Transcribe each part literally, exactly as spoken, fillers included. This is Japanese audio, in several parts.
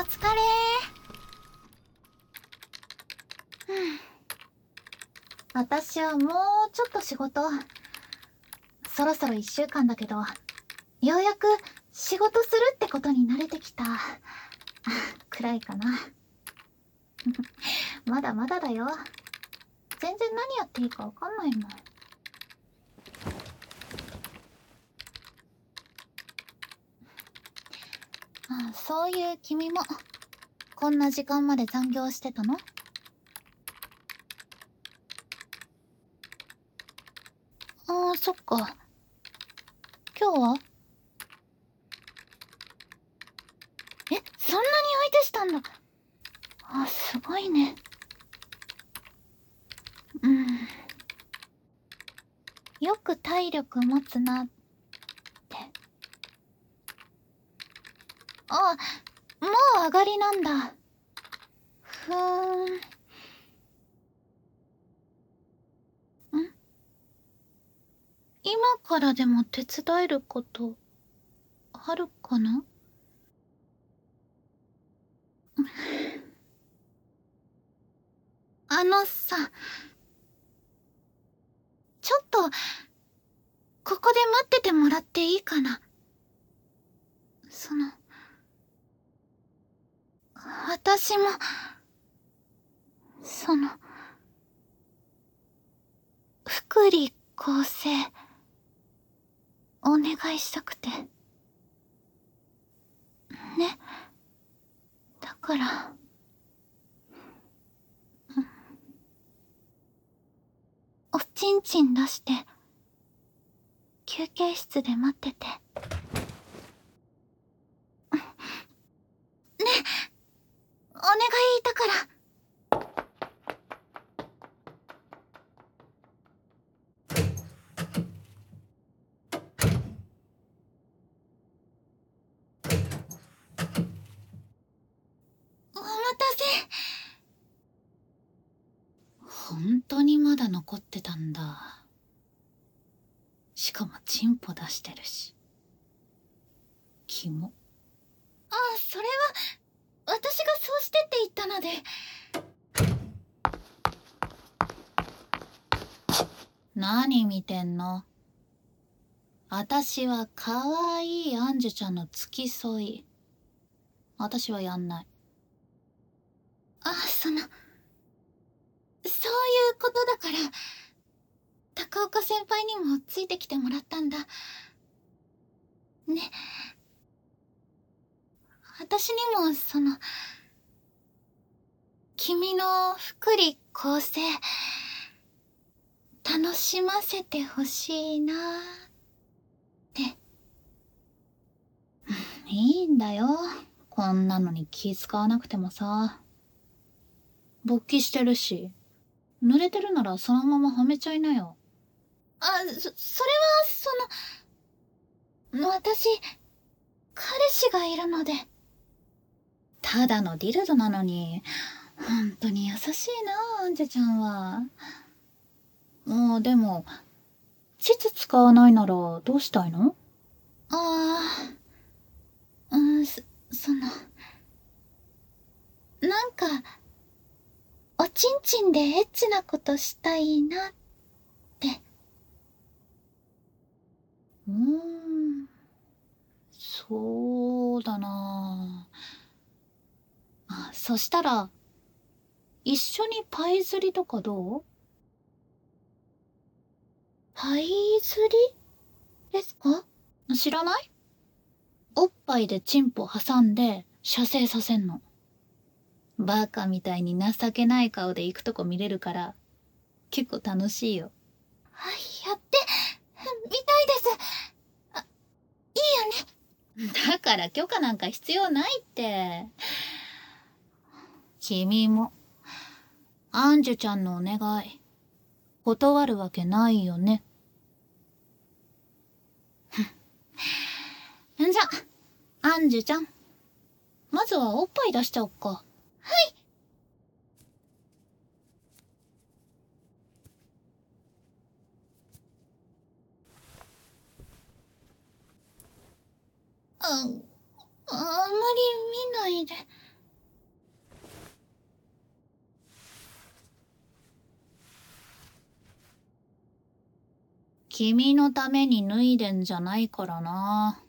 疲れー。うん。私はもうちょっと仕事、そろそろいっしゅうかんだけど、ようやく仕事するってことに慣れてきたくらいかな。まだまだだよ。全然何やっていいかわかんないもん。あ、そういう君もこんな時間まで残業してたの？ああ、そっか。今日は？え、そんなに相手したんだ。あ、すごいね。うん。よく体力持つなって。あ、もう上がりなんだ。ふーん。ん？今からでも手伝えることあるかな？あのさ、ちょっとここで待っててもらっていいかな。その、私もその福利厚生お願いしたくてね。だからおちんちん出して休憩室で待っててね。お願いだから。お待たせ。本当にまだ残ってたんだ。しかもチンポ出してるし。キモ。ああ、それは私がそうしてって言ったので。何見てんの？私は可愛いアンジュちゃんの付き添い。私はやんない。あ、その、そういうことだから、高岡先輩にもついてきてもらったんだ。ね。私にも、その、君の福利厚生、楽しませてほしいなーって。いいんだよ。こんなのに気使わなくてもさ。勃起してるし。濡れてるならそのままはめちゃいなよ。あ、そ、それは、その、私、彼氏がいるので。ただのディルドなのに、ほんとに優しいな、アンジェちゃんは。もうでも、膣使わないならどうしたいの？ああ、うん、そ、その、なんか、おちんちんでエッチなことしたいなって。うーん、そうだなあ。あ、そしたら、一緒にパイ釣りとかどう？パイ釣りですか？知らない？おっぱいでチンポ挟んで射精させんの。バカみたいに情けない顔で行くとこ見れるから結構楽しいよ。はい、やってみたいです。あ、いいよね。だから許可なんか必要ないって。君もアンジュちゃんのお願い断るわけないよね。じゃあアンジュちゃん、まずはおっぱい出しちゃおっか。はい。あ、あんまり見ないで。 君のために脱いでんじゃないからな。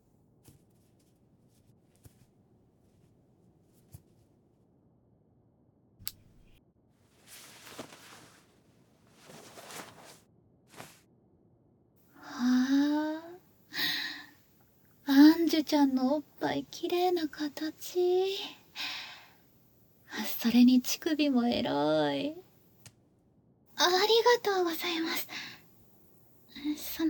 はあ、アンジュちゃんのおっぱいきれいな形。それに乳首もエロい。ありがとうございます。その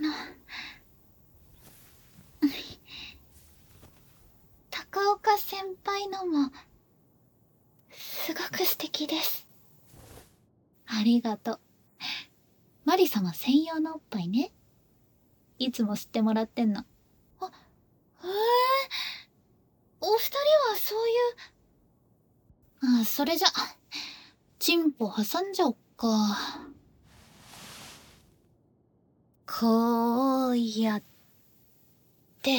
高岡先輩のもすごく素敵です。ありがとう。マリ様専用のおっぱいね。いつも吸ってもらってんの。あ、へえ。お二人はそういう。あ、それじゃチンポ挟んじゃおっか。こうやってよ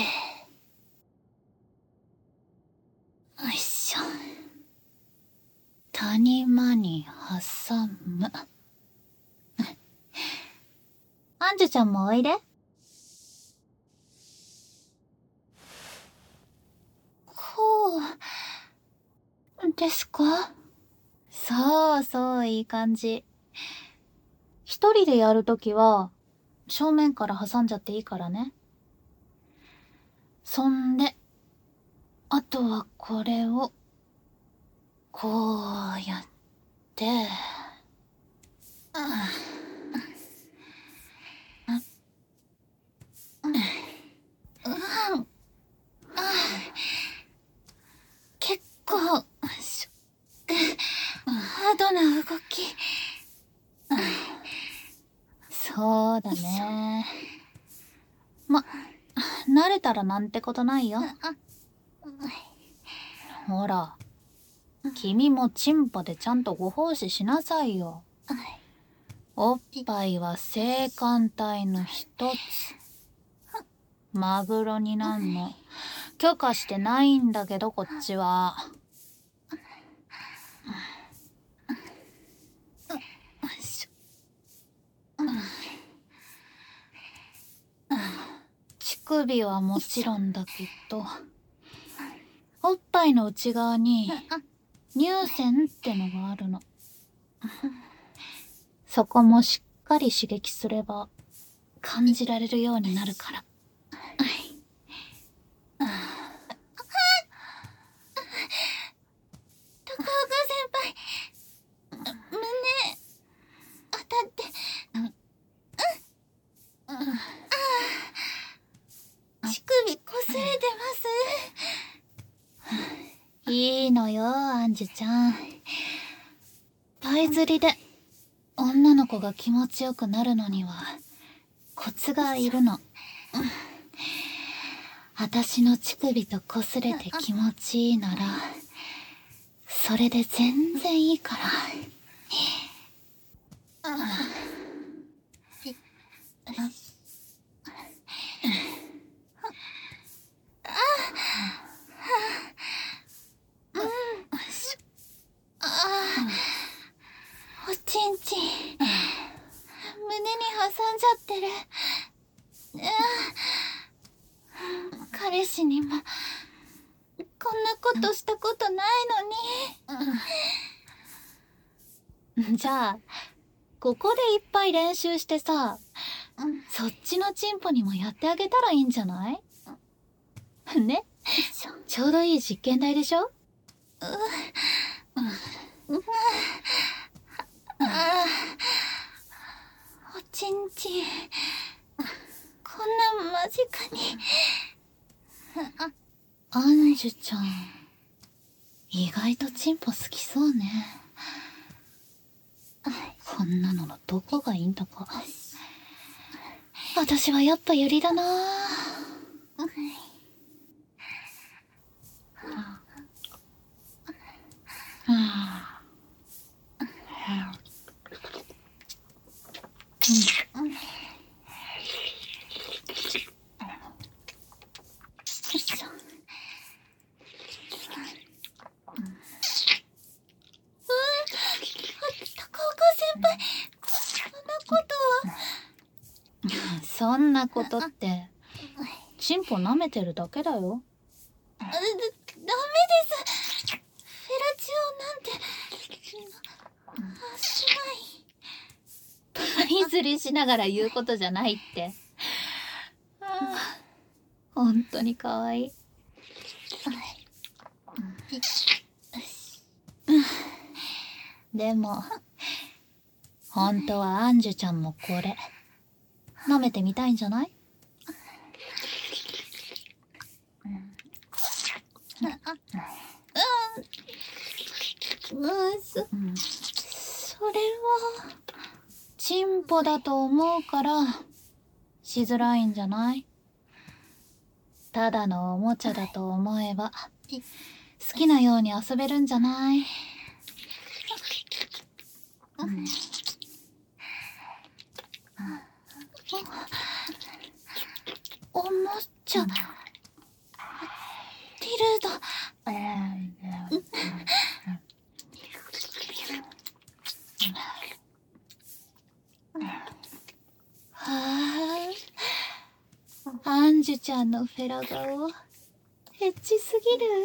いしょ。谷間に挟む。アンジュちゃんもおいで。こうですか？そうそう、いい感じ。一人でやるときは正面から挟んじゃっていいからね。そんであとはこれをこうやって、うんうんうん、結構ハードな動き。そうだね。ま、慣れたらなんてことないよ。ほら、君もチンポでちゃんとご奉仕しなさいよ。おっぱいは性感帯の一つ。マグロになんの許可してないんだけど、こっちは。乳首はもちろんだけど、おっぱいの内側に乳腺ってのがあるの。そこもしっかり刺激すれば感じられるようになるから。高岡先輩、胸当たって、うんうん、乳首こすれてます。いいのよ、アンジュちゃん。パイ釣りで女の子が気持ちよくなるのにはコツがいるの。私の乳首とこすれて気持ちいいならそれで全然いいから。おちんちん胸に挟んじゃってる。彼氏にもこんなことしたことないのに。じゃあここでいっぱい練習してさ、そっちのチンポにもやってあげたらいいんじゃない？ね？ちょうどいい実験台でしょ？おちんちんこんな間近に。アンジュちゃん意外とチンポ好きそうね。こんなののどこがいいんだか。私はやっぱユリだな。 そんなことって、チンポ舐めてるだけだよ。 ダメです。フェラチオなんてしない。 パイ釣りしながら言うことじゃないって。ああ、本当に可愛い。でも本当はアンジュちゃんもこれ舐めてみたいんじゃない？ うん、そ、 うん、 それはチンポだと思うからしづらいんじゃない？ただのおもちゃだと思えば好きなように遊べるんじゃない？うん、 おもちゃ、 うん、 ティルド。 はあ、アンジュちゃんのフェラ顔エッチすぎる。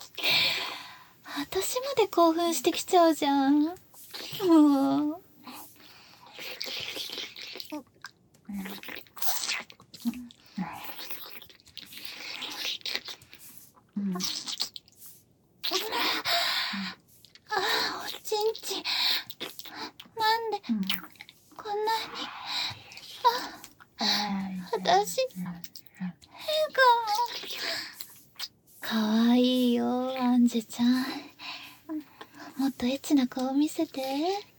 私まで興奮してきちゃうじゃん。もう。うん、 ああ、おちんちん。なんで、 うん、 こんなに。あ、私、変かかわいいよ、アンジュちゃん。もっとエッチな顔見せて。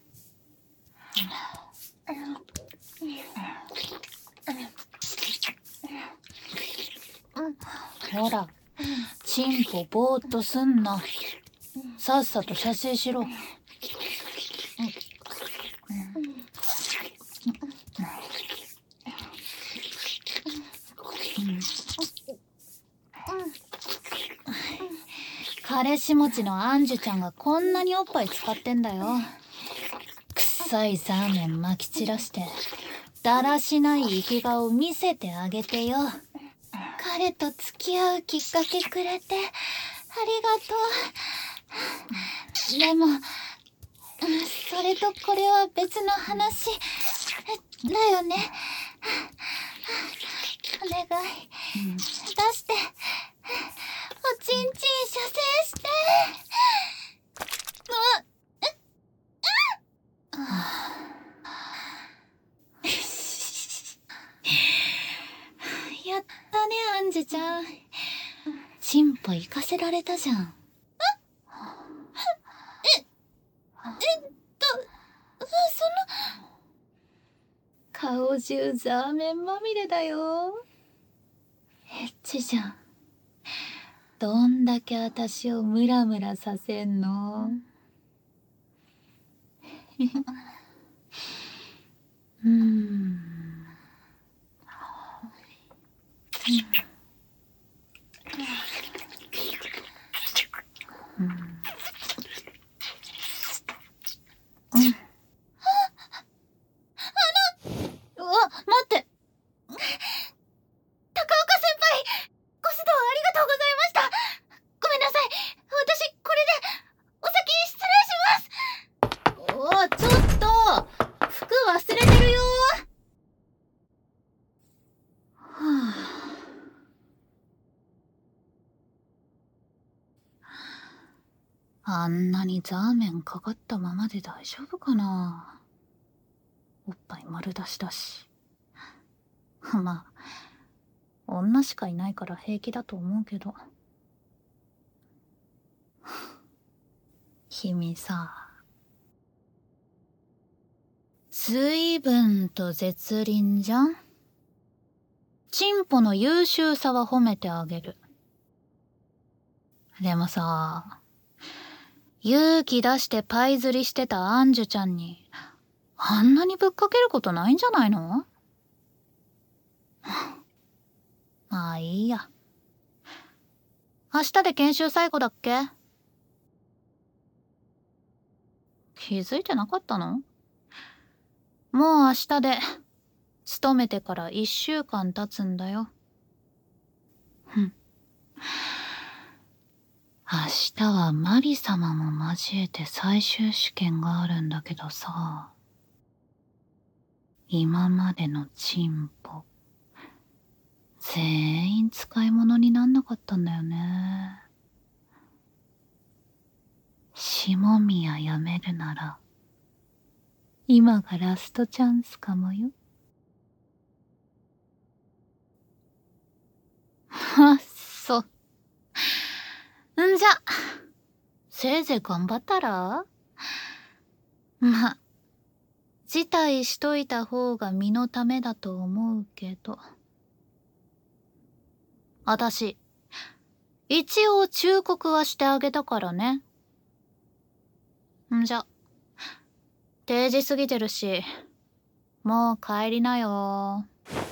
ほら、チンポぼーっとすんな。さっさと射精しろ。彼氏持ちのアンジュちゃんがこんなにおっぱい使ってんだよ。くっさいザーメンまき散らしてだらしない生き顔見せてあげてよ。 彼と付き合うきっかけくれてありがとう。でも、それとこれは別の話だよね。お願い、 うん、 出して。おちんちん射精して。 やったね、アンジュちゃん。チンポ行かせられたじゃん。 え、えっと、その。 顔中ザーメンまみれだよ。エッチじゃん。どんだけ私をムラムラさせんの？うーん。うん。うん。うわ、待って。 高岡先輩、ご指導ありがとうございました。ごめんなさい。私、これで、お先失礼します。 お、ちょっと服忘れてるよ。はあ、あんなにザーメンかかったままで大丈夫かな。おっぱい丸出しだし。まあ女しかいないから平気だと思うけど。君さ、随分と絶倫じゃん。チンポの優秀さは褒めてあげる。でもさ、勇気出してパイ釣りしてたアンジュちゃんにあんなにぶっかけることないんじゃないの？まあいいや。明日で研修最後だっけ？気づいてなかったの？もう明日で勤めてから一週間経つんだよ。ふん。明日はマリ様も交えて最終試験があるんだけどさ、今までのチンポ全員使い物になんなかったんだよね。下宮やめるなら今がラストチャンスかもよ。あっそ。んじゃせいぜい頑張ったら。ま、辞退しといた方が身のためだと思うけど。あたし、一応忠告はしてあげたからね。んじゃ、定時過ぎてるし、もう帰りなよ。